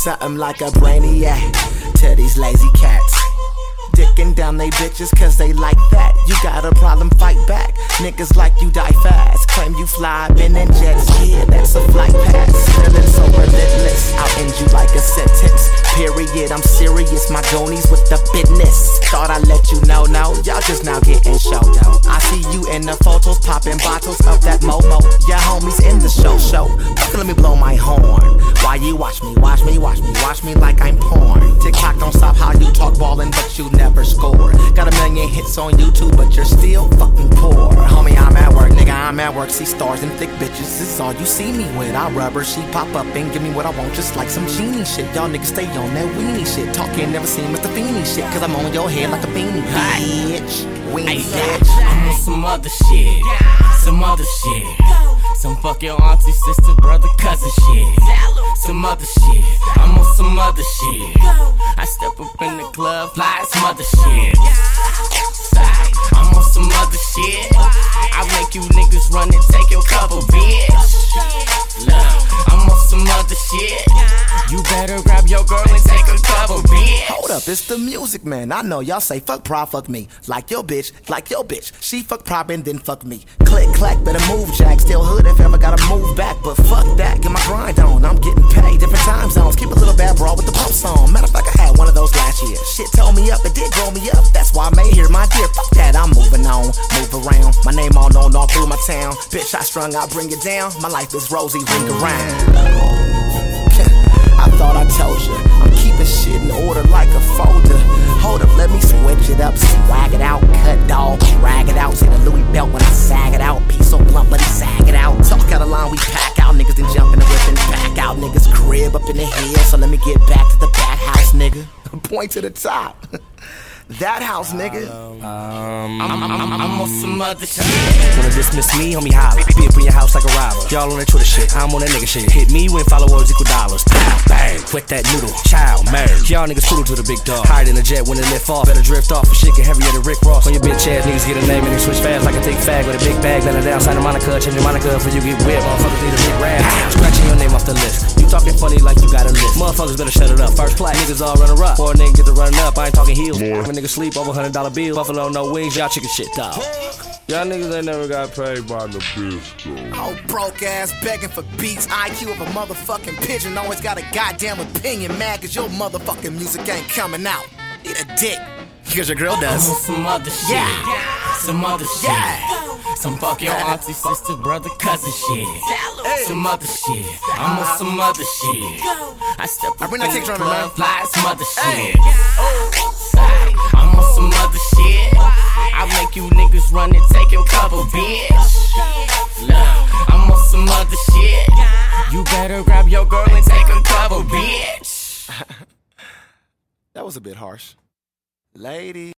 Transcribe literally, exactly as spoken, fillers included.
something like a brainiac to these lazy cats. Dicking down they bitches cause they like that. You got a problem, fight back. Niggas like you die fast. Claim you fly, been in jets, yeah, that's a flight pass. Feeling so relentless, I'll end you like a sentence. Period, I'm serious, my goonies with the business. Thought I'd let you know, no, y'all just now getting show though. I see you in the photos, popping bottles of that Momo. Your homies in the show, show. Fuck, let me blow my horn. Why you watch me, watch me, watch me, watch me like I'm porn. TikTok don't stop how you talk ballin', but you never score. Got a million hits on YouTube, but you're still fucking poor. Homie, I'm at work, nigga, I'm at work. See stars and thick bitches, this is all you see me with. I rubber, she pop up and give me what I want, just like some genie shit. Y'all niggas stay on that weenie shit. Talking, never seen Mister Feeny shit, cause I'm on your head like a beanie, bitch. Weenie bitch. I'm on some other shit, some other shit. Some fuck your auntie, sister, brother, cousin shit. Some other shit, I'm on some other shit. I step up in the club, fly some other shit. I'm on some other shit. I make you niggas run and take your cover, bitch. Look, I'm on some other shit. You better grab your girl and take a cover, bitch. Hold up, it's the music man. I know y'all say fuck pride, fuck me. Like your bitch, like your bitch. She fuck pride and then fuck me. Click, clack, better move, Jack. Still hood if ever gotta move back. But fuck that, get my grind on. I'm getting paid, different time zones. Keep a little bad bra with the pumps on. Matter of fact, I had one of those last year. Shit told me up, it did grow me up. That's why I made here, my dear. Fuck that, I'm moving on, move around. My name all known all through my town. Bitch, I strung, I bring it down. My life is rosy, ring around. I thought I told you, I'm keeping shit in order like a folder. Hold up, let me switch it up, swag it out, cut dog, drag it out. See the Louis belt when I sag it out. Piece so blunt, but he sag it out. Talk out of line, we pack out. Niggas then jump in the whip and back out. Niggas crib up in the hill, so let me get back to the back house, nigga. Point to the top. That house, nigga. Um, I'm, I'm, I'm, I'm on some other shit. Wanna dismiss me, homie, holla. Be up in your house like a robber. Y'all on that Twitter shit, I'm on that nigga shit. Hit me when followers equal dollars. Pow, bang, wet that noodle, child, man. Y'all niggas poodle to the big dog. Higher than a jet when it lift off. Better drift off for shit get heavier than Rick Ross. On your bitch ass, niggas get a name and they switch fast like a thick fag with a big bag. Let it down, sign a Monica, change your Monica before you get whipped. Motherfuckers need a big rap. Scratching your name off the list. You talking funny like you got a list. Motherfuckers better shut it up. First play, niggas all runner up. Poor nigga get to running up. I ain't talking heels. When niggas sleep over hundred dollar bills. Buffalo no wings, y'all chicken shit dog. Y'all niggas ain't never got paid by the bitch. Oh, broke ass begging for beats. I Q of a motherfucking pigeon. Always got a goddamn opinion, mad cause your motherfucking music ain't coming out. Eat a dick. Cause your girl does. I'm on some other shit. Yeah. Some other shit. Yeah. Some fuck your auntie, sister, brother, cousin shit. Some other shit. I'm on some other shit. I step up in the club, fly some other shit. I'm on some other shit. I make you niggas run and take your cover, bitch. Look, I'm on some other shit. You better grab your girl and take a cover, bitch. That was a bit harsh. Lady.